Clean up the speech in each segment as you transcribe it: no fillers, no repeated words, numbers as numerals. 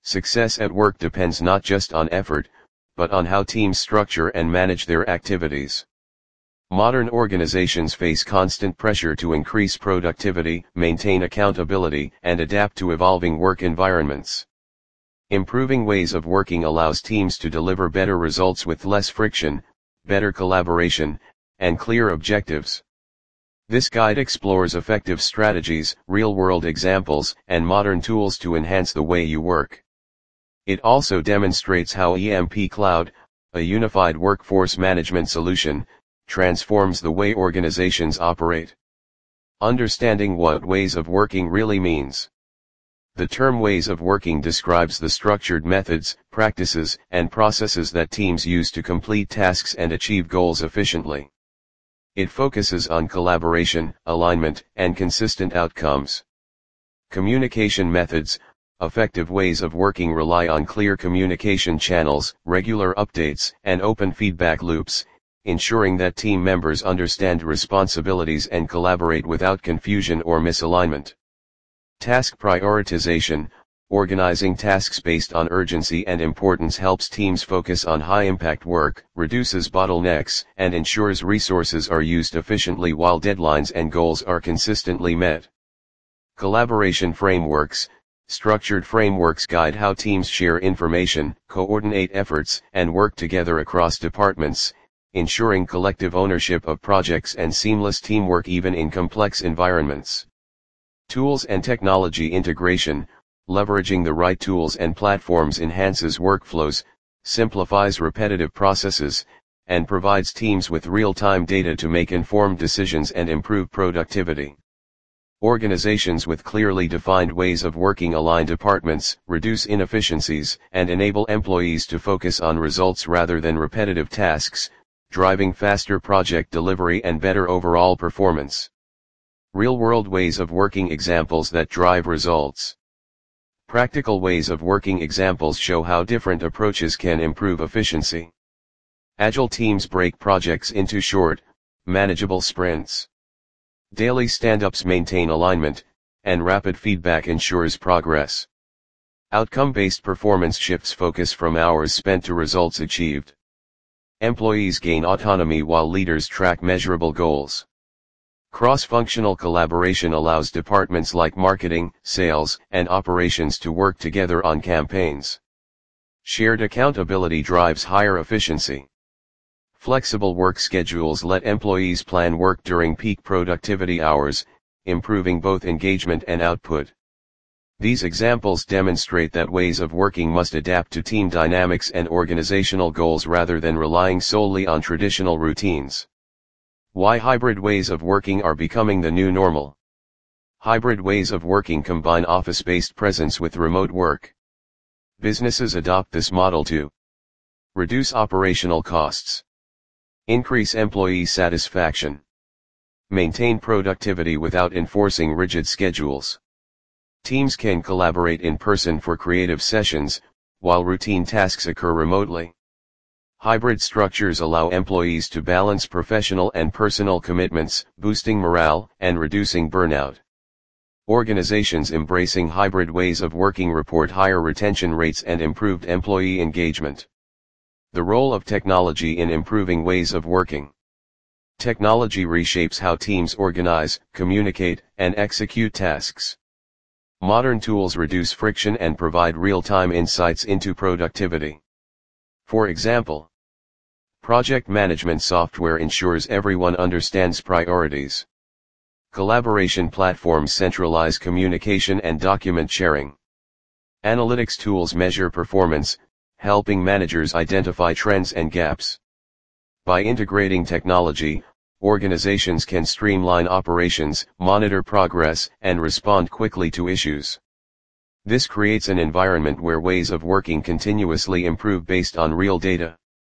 Success at work depends not just on effort, but on how teams structure and manage their activities. Modern organizations face constant pressure to increase productivity, maintain accountability, and adapt to evolving work environments. Improving ways of working allows teams to deliver better results with less friction, better collaboration, and clear objectives. This guide explores effective strategies, real-world examples, and modern tools to enhance the way you work. It also demonstrates how EMP Cloud, a unified workforce management solution, transforms the way organizations operate. Understanding what ways of working really means. The term ways of working describes the structured methods, practices, and processes that teams use to complete tasks and achieve goals efficiently. It focuses on collaboration, alignment, and consistent outcomes. Communication methods. Effective ways of working rely on clear communication channels, regular updates, and open feedback loops, ensuring that team members understand responsibilities and collaborate without confusion or misalignment. Task prioritization. Organizing tasks based on urgency and importance helps teams focus on high-impact work, reduces bottlenecks, and ensures resources are used efficiently while deadlines and goals are consistently met. Collaboration frameworks. Structured frameworks guide how teams share information, coordinate efforts, and work together across departments, ensuring collective ownership of projects and seamless teamwork even in complex environments. Tools and technology integration. Leveraging the right tools and platforms enhances workflows, simplifies repetitive processes, and provides teams with real-time data to make informed decisions and improve productivity. Organizations with clearly defined ways of working align departments, reduce inefficiencies, and enable employees to focus on results rather than repetitive tasks, driving faster project delivery and better overall performance. Real-world ways of working examples that drive results. Practical ways of working examples show how different approaches can improve efficiency. Agile teams break projects into short, manageable sprints. Daily stand-ups maintain alignment, and rapid feedback ensures progress. Outcome-based performance shifts focus from hours spent to results achieved. Employees gain autonomy while leaders track measurable goals. Cross-functional collaboration allows departments like marketing, sales, and operations to work together on campaigns. Shared accountability drives higher efficiency. Flexible work schedules let employees plan work during peak productivity hours, improving both engagement and output. These examples demonstrate that ways of working must adapt to team dynamics and organizational goals rather than relying solely on traditional routines. Why hybrid ways of working are becoming the new normal. Hybrid ways of working combine office-based presence with remote work. Businesses adopt this model to reduce operational costs, increase employee satisfaction, maintain productivity without enforcing rigid schedules. Teams can collaborate in person for creative sessions, while routine tasks occur remotely. Hybrid structures allow employees to balance professional and personal commitments, boosting morale and reducing burnout. Organizations embracing hybrid ways of working report higher retention rates and improved employee engagement. The role of technology in improving ways of working. Technology reshapes how teams organize, communicate, and execute tasks. Modern tools reduce friction and provide real-time insights into productivity. For example, project management software ensures everyone understands priorities. Collaboration platforms centralize communication and document sharing. Analytics tools measure performance, helping managers identify trends and gaps. By integrating technology, organizations can streamline operations, monitor progress, and respond quickly to issues. This creates an environment where ways of working continuously improve based on real data.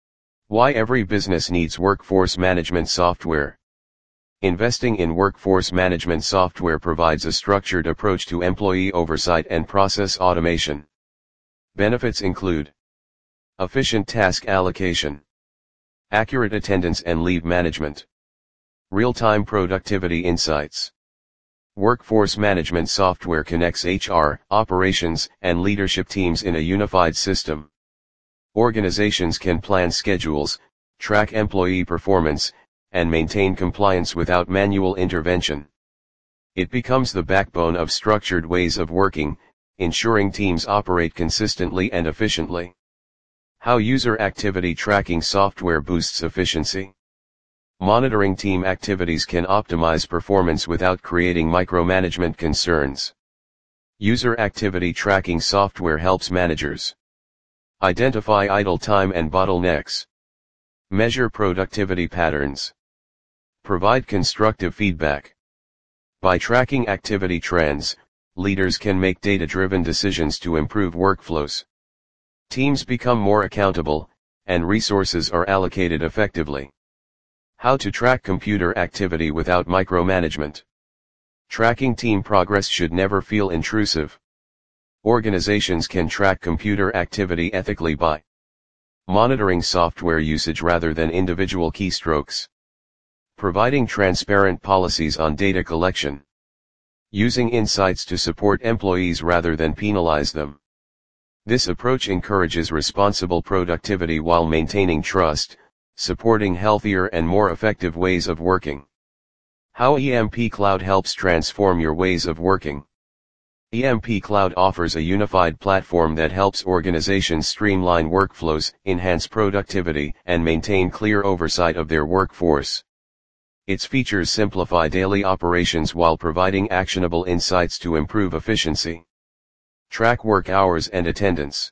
Why every business needs workforce management software. Investing in workforce management software provides a structured approach to employee oversight and process automation. Benefits include efficient task allocation, accurate attendance and leave management, real-time productivity insights, Workforce management software connects HR, operations, and leadership teams in a unified system. Organizations can plan schedules, track employee performance, and maintain compliance without manual intervention. It becomes the backbone of structured ways of working, ensuring teams operate consistently and efficiently. How user activity tracking software boosts efficiency. Monitoring team activities can optimize performance without creating micromanagement concerns. User activity tracking software helps managers identify idle time and bottlenecks, measure productivity patterns, provide constructive feedback. By tracking activity trends, leaders can make data-driven decisions to improve workflows. Teams become more accountable, and resources are allocated effectively. How to track computer activity without micromanagement. Tracking team progress should never feel intrusive. Organizations can track computer activity ethically by monitoring software usage rather than individual keystrokes, providing transparent policies on data collection, using insights to support employees rather than penalize them. This approach encourages responsible productivity while maintaining trust, supporting healthier and more effective ways of working. How EMP Cloud helps transform your ways of working. EMP Cloud offers a unified platform that helps organizations streamline workflows, enhance productivity, and maintain clear oversight of their workforce. Its features simplify daily operations while providing actionable insights to improve efficiency. Track work hours and attendance.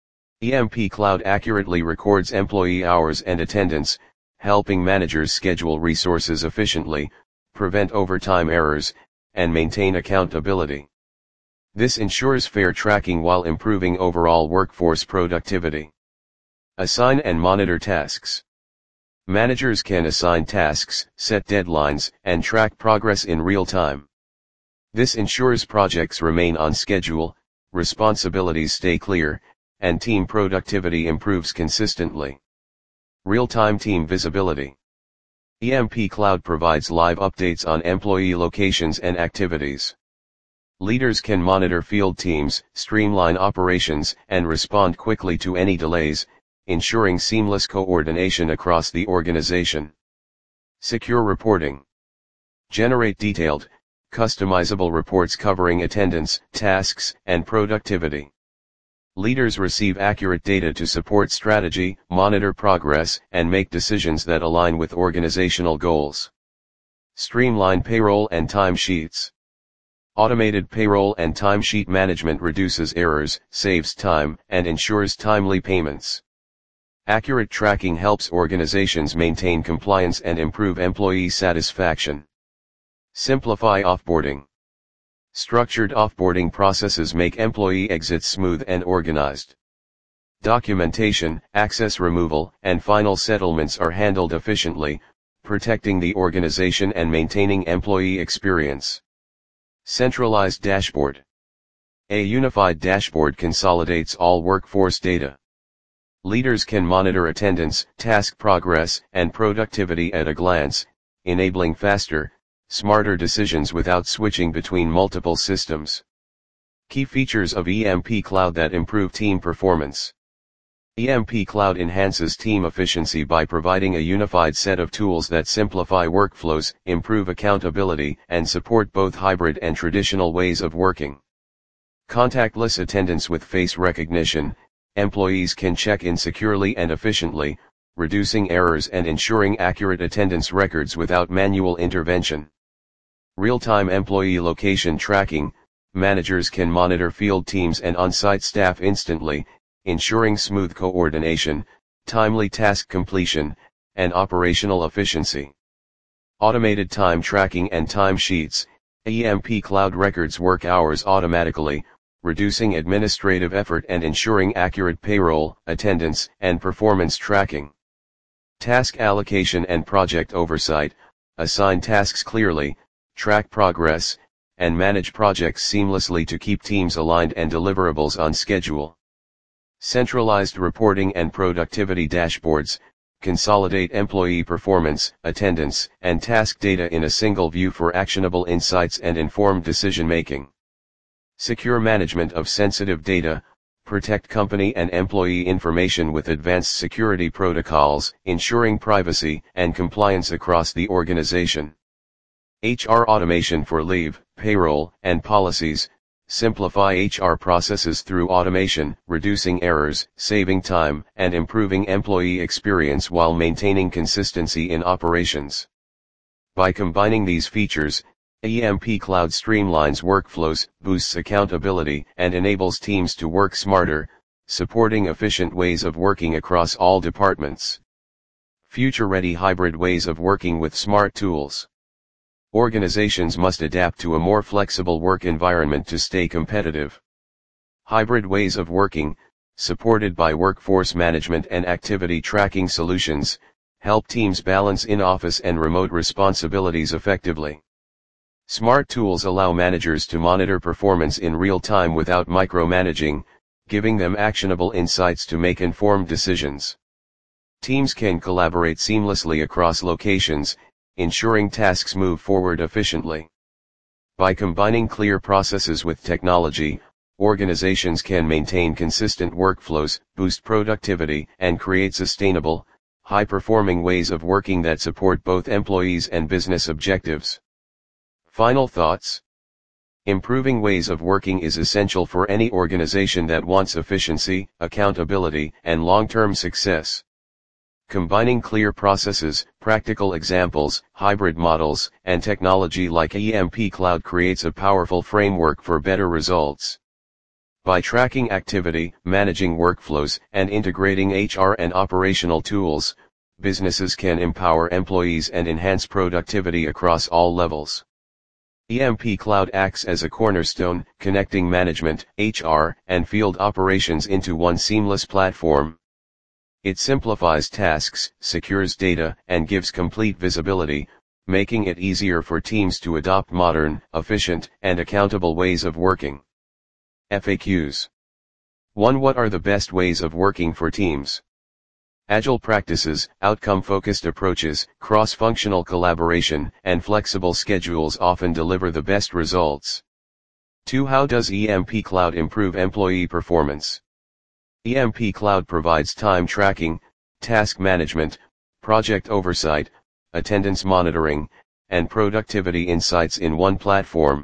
EMP Cloud accurately records employee hours and attendance, helping managers schedule resources efficiently, prevent overtime errors, and maintain accountability. This ensures fair tracking while improving overall workforce productivity. Assign and monitor tasks. Managers can assign tasks, set deadlines, and track progress in real time. This ensures projects remain on schedule, responsibilities stay clear, and team productivity improves consistently. Real-time team visibility. EMP Cloud provides live updates on employee locations and activities. Leaders can monitor field teams, streamline operations, and respond quickly to any delays, ensuring seamless coordination across the organization. Secure reporting. Generate detailed, customizable reports covering attendance, tasks, and productivity. Leaders receive accurate data to support strategy, monitor progress, and make decisions that align with organizational goals. Streamline payroll and timesheets. Automated payroll and timesheet management reduces errors, saves time, and ensures timely payments. Accurate tracking helps organizations maintain compliance and improve employee satisfaction. Simplify offboarding. Structured offboarding processes make employee exits smooth and organized. Documentation, access removal, and final settlements are handled efficiently, protecting the organization and maintaining employee experience. Centralized dashboard. A unified dashboard consolidates all workforce data. Leaders can monitor attendance, task progress, and productivity at a glance, enabling faster, smarter decisions without switching between multiple systems. Key features of EMP Cloud that improve team performance. EMP Cloud enhances team efficiency by providing a unified set of tools that simplify workflows, improve accountability, and support both hybrid and traditional ways of working. Contactless attendance with face recognition. Employees can check in securely and efficiently, reducing errors and ensuring accurate attendance records without manual intervention. Real-time employee location tracking. Managers can monitor field teams and on-site staff instantly, ensuring smooth coordination, timely task completion, and operational efficiency. Automated time tracking and timesheets. EMP Cloud records work hours automatically, reducing administrative effort and ensuring accurate payroll, attendance, and performance tracking. Task allocation and project oversight. Assign tasks clearly, track progress, and manage projects seamlessly to keep teams aligned and deliverables on schedule. Centralized reporting and productivity dashboards. consolidate employee performance, attendance, and task data in a single view for actionable insights and informed decision-making. Secure management of sensitive data, protect company and employee information with advanced security protocols, ensuring privacy and compliance across the organization. HR automation for leave, payroll, and policies. Simplify HR processes through automation, reducing errors, saving time, and improving employee experience while maintaining consistency in operations. By combining these features, EMP Cloud streamlines workflows, boosts accountability, and enables teams to work smarter, supporting efficient ways of working across all departments. Future-ready hybrid ways of working with smart tools. Organizations must adapt to a more flexible work environment to stay competitive. Hybrid ways of working, supported by workforce management and activity tracking solutions, help teams balance in-office and remote responsibilities effectively. Smart tools allow managers to monitor performance in real time without micromanaging, giving them actionable insights to make informed decisions. Teams can collaborate seamlessly across locations, ensuring tasks move forward efficiently. By combining clear processes with technology, organizations can maintain consistent workflows, boost productivity, and create sustainable, high-performing ways of working that support both employees and business objectives. Final thoughts. Improving ways of working is essential for any organization that wants efficiency, accountability, and long-term success. Combining clear processes, practical examples, hybrid models, and technology like EMP Cloud creates a powerful framework for better results. By tracking activity, managing workflows, and integrating HR and operational tools, businesses can empower employees and enhance productivity across all levels. EMP Cloud acts as a cornerstone, connecting management, HR, and field operations into one seamless platform. It simplifies tasks, secures data, and gives complete visibility, making it easier for teams to adopt modern, efficient, and accountable ways of working. FAQs. 1. What are the best ways of working for teams? Agile practices, outcome-focused approaches, cross-functional collaboration, and flexible schedules often deliver the best results. 2. How does EMP Cloud improve employee performance? EMP Cloud provides time tracking, task management, project oversight, attendance monitoring, and productivity insights in one platform.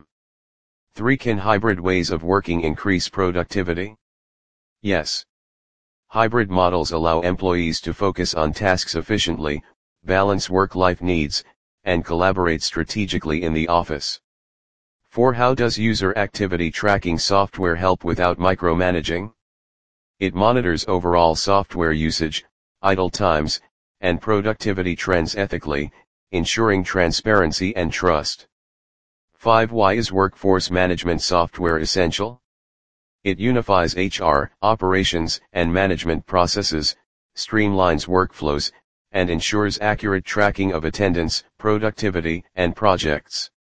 3. Can hybrid ways of working increase productivity? Yes. Hybrid models allow employees to focus on tasks efficiently, balance work-life needs, and collaborate strategically in the office. 4. How does user activity tracking software help without micromanaging? It monitors overall software usage, idle times, and productivity trends ethically, ensuring transparency and trust. 5. Why is workforce management software essential? It unifies HR, operations, and management processes, streamlines workflows, and ensures accurate tracking of attendance, productivity, and projects.